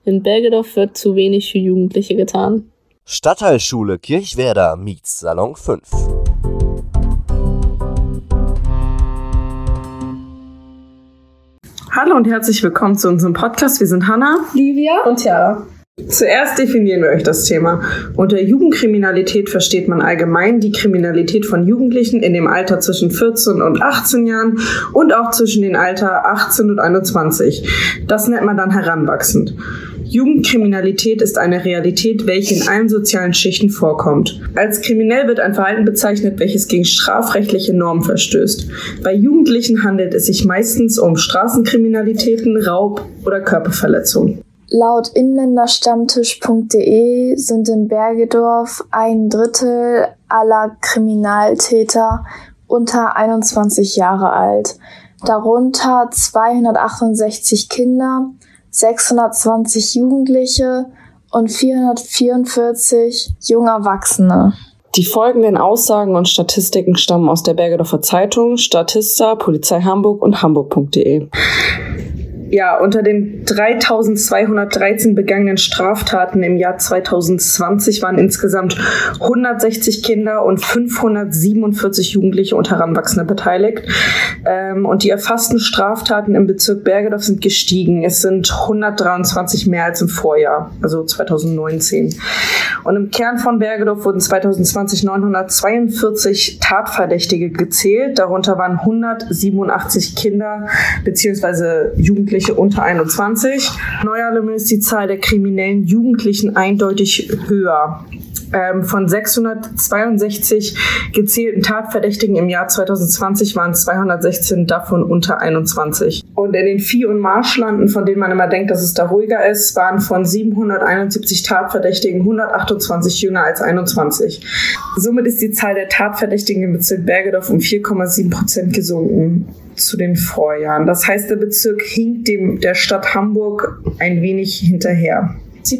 In Bergedorf wird zu wenig für Jugendliche getan. Stadtteilschule Kirchwerder meets Salon 5. Hallo und herzlich willkommen zu unserem Podcast. Wir sind Hannah, Livia und Chiara. Zuerst definieren wir euch das Thema. Unter Jugendkriminalität versteht man allgemein die Kriminalität von Jugendlichen in dem Alter zwischen 14 und 18 Jahren und auch zwischen den Alter 18 und 21. Das nennt man dann heranwachsend. Jugendkriminalität ist eine Realität, welche in allen sozialen Schichten vorkommt. Als kriminell wird ein Verhalten bezeichnet, welches gegen strafrechtliche Normen verstößt. Bei Jugendlichen handelt es sich meistens um Straßenkriminalitäten, Raub oder Körperverletzung. Laut inländerstammtisch.de sind in Bergedorf 1/3 aller Kriminaltäter unter 21 Jahre alt. Darunter 268 Kinder, 620 Jugendliche und 444 junge Erwachsene. Die folgenden Aussagen und Statistiken stammen aus der Bergedorfer Zeitung, Statista, Polizei Hamburg und hamburg.de. Ja, unter den 3.213 begangenen Straftaten im Jahr 2020 waren insgesamt 160 Kinder und 547 Jugendliche und Heranwachsende beteiligt. Und die erfassten Straftaten im Bezirk Bergedorf sind gestiegen. Es sind 123 mehr als im Vorjahr, also 2019. Und im Kern von Bergedorf wurden 2020 942 Tatverdächtige gezählt. Darunter waren 187 Kinder bzw. Jugendliche unter 21. Neuerlich ist die Zahl der kriminellen Jugendlichen eindeutig höher. Von 662 gezählten Tatverdächtigen im Jahr 2020 waren 216 davon unter 21. Und in den Vieh- und Marschlanden, von denen man immer denkt, dass es da ruhiger ist, waren von 771 Tatverdächtigen 128 jünger als 21. Somit ist die Zahl der Tatverdächtigen im Bezirk Bergedorf um 4,7% gesunken zu den Vorjahren. Das heißt, der Bezirk hinkt der Stadt Hamburg ein wenig hinterher.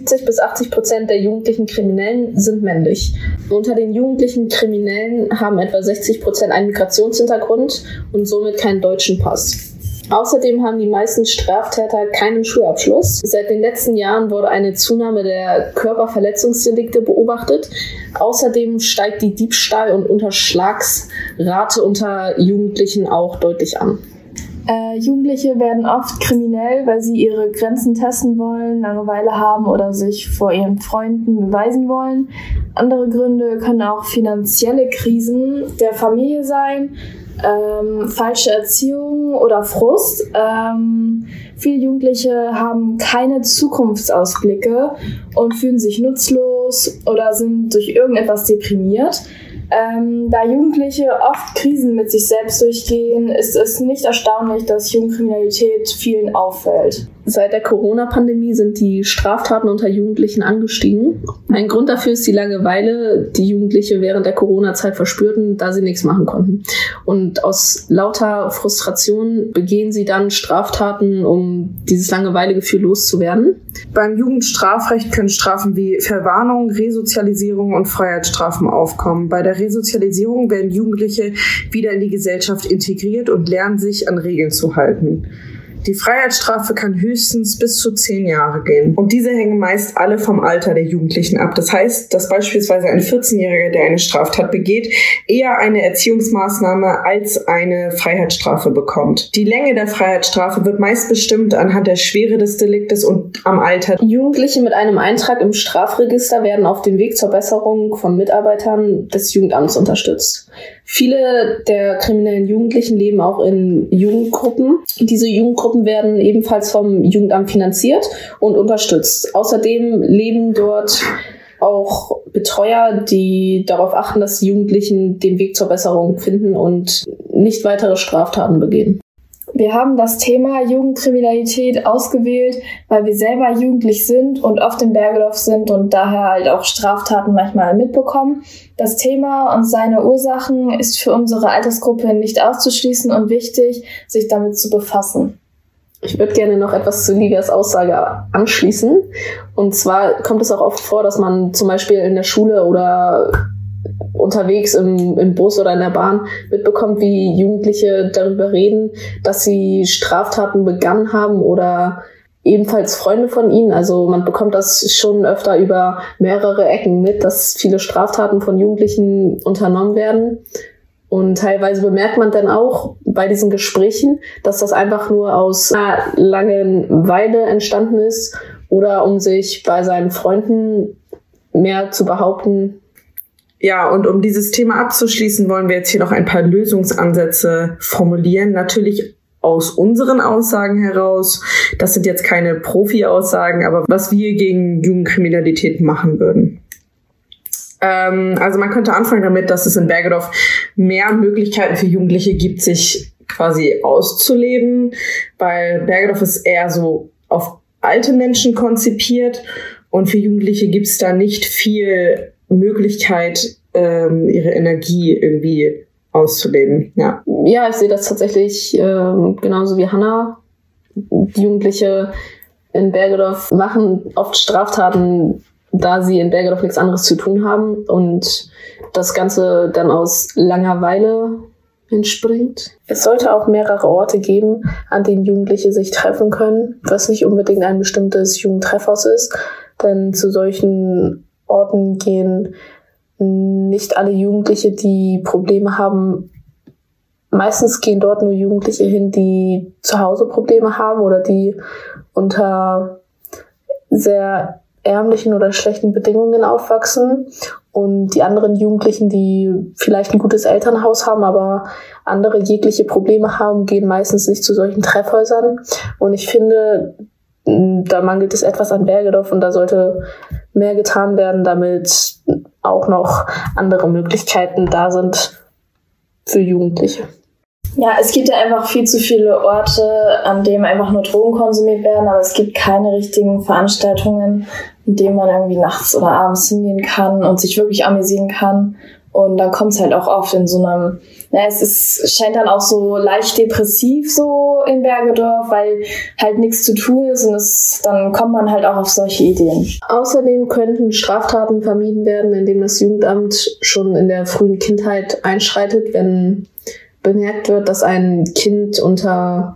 70-80% der jugendlichen Kriminellen sind männlich. Unter den jugendlichen Kriminellen haben etwa 60% einen Migrationshintergrund und somit keinen deutschen Pass. Außerdem haben die meisten Straftäter keinen Schulabschluss. Seit den letzten Jahren wurde eine Zunahme der Körperverletzungsdelikte beobachtet. Außerdem steigt die Diebstahl- und Unterschlagsrate unter Jugendlichen auch deutlich an. Jugendliche werden oft kriminell, weil sie ihre Grenzen testen wollen, Langeweile haben oder sich vor ihren Freunden beweisen wollen. Andere Gründe können auch finanzielle Krisen der Familie sein, falsche Erziehung oder Frust. Viele Jugendliche haben keine Zukunftsausblicke und fühlen sich nutzlos oder sind durch irgendetwas deprimiert. Da Jugendliche oft Krisen mit sich selbst durchgehen, ist es nicht erstaunlich, dass Jugendkriminalität vielen auffällt. Seit der Corona-Pandemie sind die Straftaten unter Jugendlichen angestiegen. Ein Grund dafür ist die Langeweile, die Jugendliche während der Corona-Zeit verspürten, da sie nichts machen konnten. Und aus lauter Frustration begehen sie dann Straftaten, um dieses Langeweilegefühl loszuwerden. Beim Jugendstrafrecht können Strafen wie Verwarnung, Resozialisierung und Freiheitsstrafen aufkommen. Bei der Resozialisierung werden Jugendliche wieder in die Gesellschaft integriert und lernen sich an Regeln zu halten. Die Freiheitsstrafe kann höchstens bis zu 10 Jahre gehen. Und diese hängen meist alle vom Alter der Jugendlichen ab. Das heißt, dass beispielsweise ein 14-Jähriger, der eine Straftat begeht, eher eine Erziehungsmaßnahme als eine Freiheitsstrafe bekommt. Die Länge der Freiheitsstrafe wird meist bestimmt anhand der Schwere des Deliktes und am Alter. Jugendliche mit einem Eintrag im Strafregister werden auf dem Weg zur Besserung von Mitarbeitern des Jugendamts unterstützt. Viele der kriminellen Jugendlichen leben auch in Jugendgruppen. Diese Jugendgruppen werden ebenfalls vom Jugendamt finanziert und unterstützt. Außerdem leben dort auch Betreuer, die darauf achten, dass die Jugendlichen den Weg zur Besserung finden und nicht weitere Straftaten begehen. Wir haben das Thema Jugendkriminalität ausgewählt, weil wir selber jugendlich sind und oft in Bergedorf sind und daher halt auch Straftaten manchmal mitbekommen. Das Thema und seine Ursachen ist für unsere Altersgruppe nicht auszuschließen und wichtig, sich damit zu befassen. Ich würde gerne noch etwas zu Livias Aussage anschließen. Und zwar kommt es auch oft vor, dass man zum Beispiel in der Schule oder unterwegs im Bus oder in der Bahn mitbekommt, wie Jugendliche darüber reden, dass sie Straftaten begangen haben oder ebenfalls Freunde von ihnen. Also man bekommt das schon öfter über mehrere Ecken mit, dass viele Straftaten von Jugendlichen unternommen werden. Und teilweise bemerkt man dann auch bei diesen Gesprächen, dass das einfach nur aus einer Langeweile entstanden ist oder um sich bei seinen Freunden mehr zu behaupten. Ja, und um dieses Thema abzuschließen, wollen wir jetzt hier noch ein paar Lösungsansätze formulieren. Natürlich aus unseren Aussagen heraus. Das sind jetzt keine Profi-Aussagen, aber was wir gegen Jugendkriminalität machen würden. Also man könnte anfangen damit, dass es in Bergedorf mehr Möglichkeiten für Jugendliche gibt, sich quasi auszuleben, weil Bergedorf ist eher so auf alte Menschen konzipiert und für Jugendliche gibt es da nicht viel Möglichkeit, ihre Energie irgendwie auszuleben. Ja, ich sehe das tatsächlich genauso wie Hannah. Die Jugendliche in Bergedorf machen oft Straftaten, da sie in Bergedorf nichts anderes zu tun haben und das Ganze dann aus Langeweile entspringt. Es sollte auch mehrere Orte geben, an denen Jugendliche sich treffen können, was nicht unbedingt ein bestimmtes Jugendtreffhaus ist, denn zu solchen Orten gehen nicht alle Jugendliche, die Probleme haben. Meistens gehen dort nur Jugendliche hin, die zu Hause Probleme haben oder die unter sehr ärmlichen oder schlechten Bedingungen aufwachsen, und die anderen Jugendlichen, die vielleicht ein gutes Elternhaus haben, aber andere jegliche Probleme haben, gehen meistens nicht zu solchen Treffhäusern. Und ich finde, da mangelt es etwas an Bergedorf und da sollte mehr getan werden, damit auch noch andere Möglichkeiten da sind für Jugendliche. Ja, es gibt ja einfach viel zu viele Orte, an denen einfach nur Drogen konsumiert werden, aber es gibt keine richtigen Veranstaltungen, in denen man irgendwie nachts oder abends hingehen kann und sich wirklich amüsieren kann. Und dann kommt es halt auch oft in so einem, es scheint dann auch so leicht depressiv so in Bergedorf, weil halt nichts zu tun ist und dann kommt man halt auch auf solche Ideen. Außerdem könnten Straftaten vermieden werden, indem das Jugendamt schon in der frühen Kindheit einschreitet, wenn bemerkt wird, dass ein Kind unter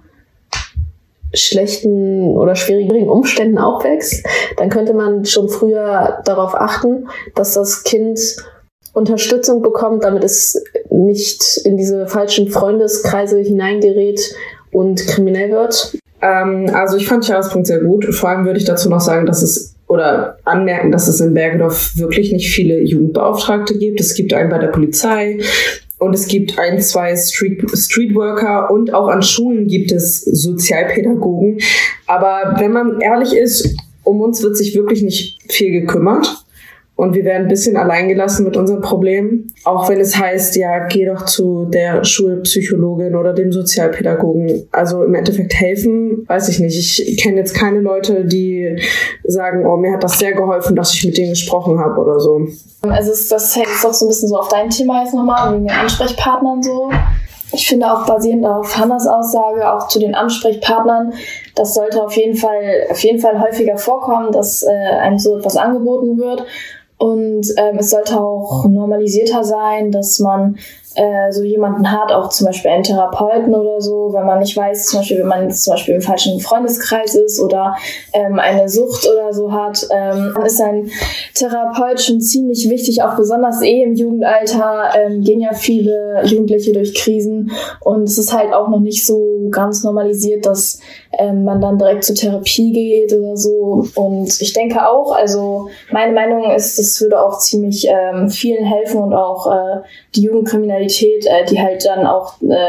schlechten oder schwierigen Umständen aufwächst, dann könnte man schon früher darauf achten, dass das Kind Unterstützung bekommt, damit es nicht in diese falschen Freundeskreise hineingerät und kriminell wird. Also ich fand Chiaras Punkt sehr gut. Vor allem würde ich dazu noch sagen, anmerken, dass es in Bergedorf wirklich nicht viele Jugendbeauftragte gibt. Es gibt einen bei der Polizei. Und es gibt 1, 2 Streetworker und auch an Schulen gibt es Sozialpädagogen. Aber wenn man ehrlich ist, um uns wird sich wirklich nicht viel gekümmert. Und wir werden ein bisschen alleingelassen mit unseren Problemen. Auch wenn es heißt, ja, geh doch zu der Schulpsychologin oder dem Sozialpädagogen. Also im Endeffekt helfen, weiß ich nicht. Ich kenne jetzt keine Leute, die sagen, oh, mir hat das sehr geholfen, dass ich mit denen gesprochen habe oder so. Also das hängt doch so ein bisschen so auf dein Thema jetzt nochmal, wegen den Ansprechpartnern so. Ich finde auch basierend auf Hannas Aussage, auch zu den Ansprechpartnern, das sollte auf jeden Fall häufiger vorkommen, dass einem so etwas angeboten wird. Und es sollte auch normalisierter sein, dass man so jemanden hat, auch zum Beispiel einen Therapeuten oder so, wenn man nicht weiß, zum Beispiel, wenn man jetzt zum Beispiel im falschen Freundeskreis ist oder eine Sucht oder so hat, dann ist ein Therapeut schon ziemlich wichtig, auch besonders im Jugendalter gehen ja viele Jugendliche durch Krisen und es ist halt auch noch nicht so ganz normalisiert, dass man dann direkt zur Therapie geht oder so. Und ich denke auch, also meine Meinung ist, das würde auch ziemlich vielen helfen und auch die Jugendkriminalität, die halt dann auch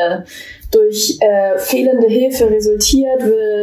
durch fehlende Hilfe resultiert,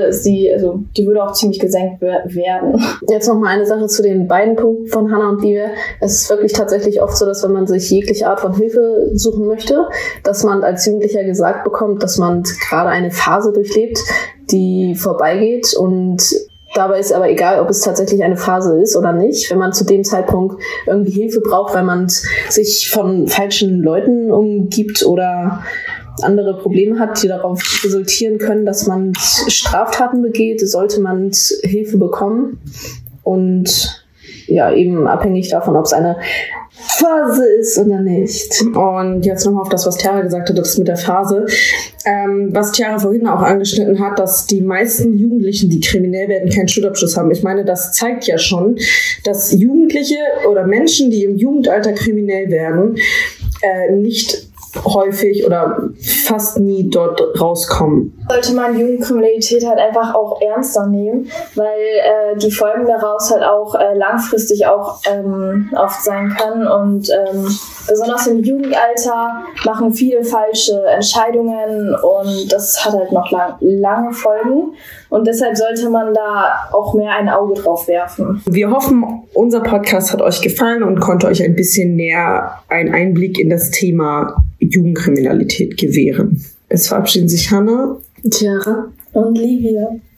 die würde auch ziemlich gesenkt werden. Jetzt noch mal eine Sache zu den beiden Punkten von Hannah und Liebe. Es ist wirklich tatsächlich oft so, dass wenn man sich jegliche Art von Hilfe suchen möchte, dass man als Jugendlicher gesagt bekommt, dass man gerade eine Phase durchlebt, die vorbeigeht, und dabei ist aber egal, ob es tatsächlich eine Phase ist oder nicht. Wenn man zu dem Zeitpunkt irgendwie Hilfe braucht, weil man sich von falschen Leuten umgibt oder andere Probleme hat, die darauf resultieren können, dass man Straftaten begeht, sollte man Hilfe bekommen. Und eben abhängig davon, ob es eine Phase ist oder nicht. Und jetzt nochmal auf das, was Tiara gesagt hat, das mit der Phase. Was Tiara vorhin auch angeschnitten hat, dass die meisten Jugendlichen, die kriminell werden, keinen Schulabschluss haben. Ich meine, das zeigt ja schon, dass Jugendliche oder Menschen, die im Jugendalter kriminell werden, nicht häufig oder fast nie dort rauskommen. Sollte man Jugendkriminalität halt einfach auch ernster nehmen, weil die Folgen daraus halt auch langfristig auch oft sein können und besonders im Jugendalter machen viele falsche Entscheidungen und das hat halt noch lange Folgen und deshalb sollte man da auch mehr ein Auge drauf werfen. Wir hoffen, unser Podcast hat euch gefallen und konnte euch ein bisschen näher einen Einblick in das Thema Jugendkriminalität gewähren. Es verabschieden sich Hannah, Tiara und Livia.